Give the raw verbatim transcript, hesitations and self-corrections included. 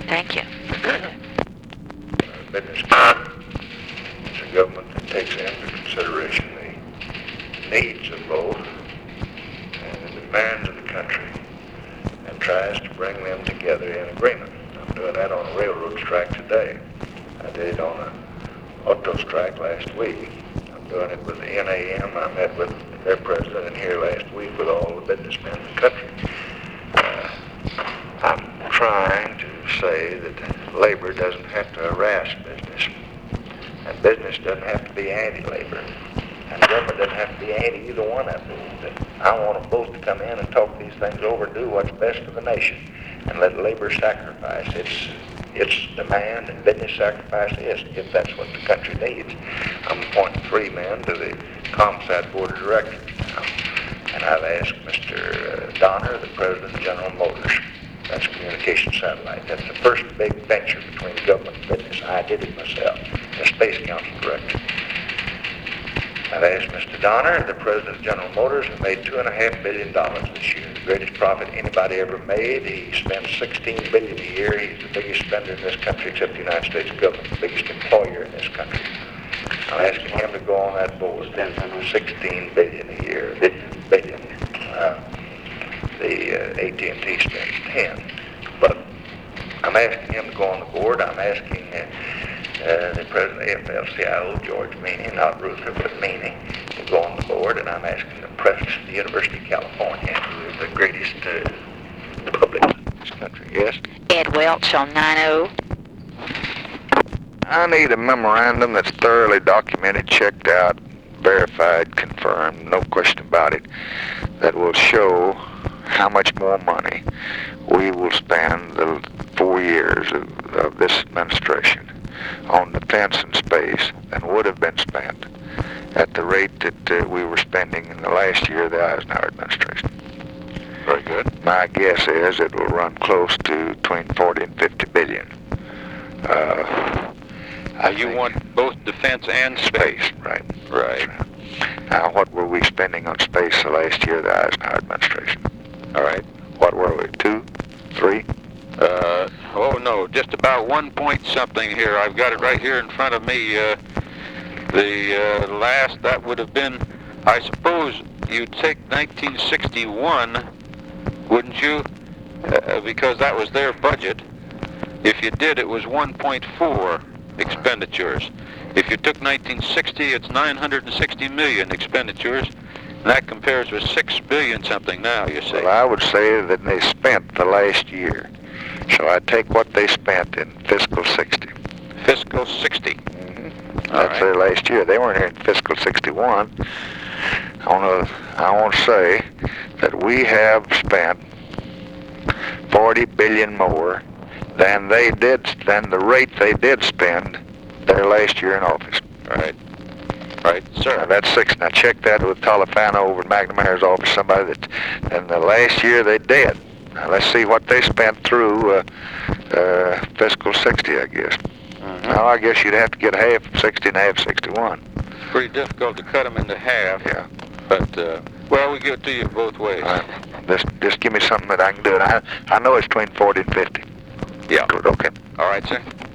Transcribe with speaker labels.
Speaker 1: Thank you.
Speaker 2: Business plan is a government that takes into consideration the needs of both and the demands of the country and tries to bring them together in agreement. I'm doing that on a railroad strike today. I did it on an auto strike last week. I'm doing it with the N A M. I met with their president in here last week with all the businessmen in the country. Uh, I'm trying to say that labor doesn't have to harass business, and business doesn't have to be anti-labor, and government doesn't have to be anti either one of them. That I want them both to come in and talk these things over, do what's best for the nation, and let labor sacrifice its its demand and business sacrifice is, if that's what the country needs. I'm appointing three men to the ComSat Board of Directors now, and I've asked Mister Donner, the president of General Motors. That's communication satellite. That's the first big venture between government and business. I did it myself, the Space Council director. I've asked Mister Donner, the president of General Motors, who made two and a half billion dollars this year, the greatest profit anybody ever made. He spends sixteen billion dollars a year. He's the biggest spender in this country, except the United States government, the biggest employer in this country. I'm asking him to go on that board. sixteen billion dollars a year, billion. Uh, the uh, A T and T spends ten. But I'm asking him to go on the board. I'm asking uh, uh, the president of the A F L C I O, George Meany, not Ruther, but Meany, to go on the board. And I'm asking the president of the University of California, who is the greatest uh, public in this country. Yes?
Speaker 1: Ed Welch on nine oh.
Speaker 2: I need a memorandum that's thoroughly documented, checked out, verified, confirmed, no question about it, that will show how much more money we will spend the four years of, of this administration on defense and space than would have been spent at the rate that uh, we were spending in the last year of the Eisenhower administration.
Speaker 3: Very good.
Speaker 2: My guess is it will run close to between forty and fifty billion. Uh,
Speaker 3: Uh, you want both defense and space.
Speaker 2: Space, right.
Speaker 3: Right.
Speaker 2: Now, what were we spending on space the last year of the Eisenhower administration?
Speaker 3: All right.
Speaker 2: What were we, two, three?
Speaker 3: Uh, oh, no, just about one point something here. I've got it right here in front of me. Uh, the uh, last, that would have been, I suppose you'd take nineteen sixty-one, wouldn't you? Uh, because that was their budget. If you did, it was one point four expenditures. If you took nineteen sixty, it's nine hundred sixty million expenditures, and that compares with six billion something now, you say.
Speaker 2: Well, I would say that they spent the last year. So I take what they spent in fiscal sixty.
Speaker 3: Fiscal sixty.
Speaker 2: Mm-hmm. That's
Speaker 3: right.
Speaker 2: their last year. They weren't here in fiscal sixty-one. I want to I want to say that we have spent forty billion more than they did, than the rate they did spend their last year in office.
Speaker 3: Right. Right, sir.
Speaker 2: Now that's six. Now check that with Talifano over at McNamara's office, somebody that, and the last year they did. Now let's see what they spent through uh, uh, fiscal sixty, I guess.
Speaker 3: Mm-hmm.
Speaker 2: Now I guess you'd have to get half of sixty and half sixty-one.
Speaker 3: It's pretty difficult to cut them into half.
Speaker 2: Yeah.
Speaker 3: But, uh, well, we give it to you both ways.
Speaker 2: Uh, just, just give me something that I can do. And I, I know it's between forty and fifty.
Speaker 3: Yeah.
Speaker 2: Good, okay.
Speaker 3: All right, sir.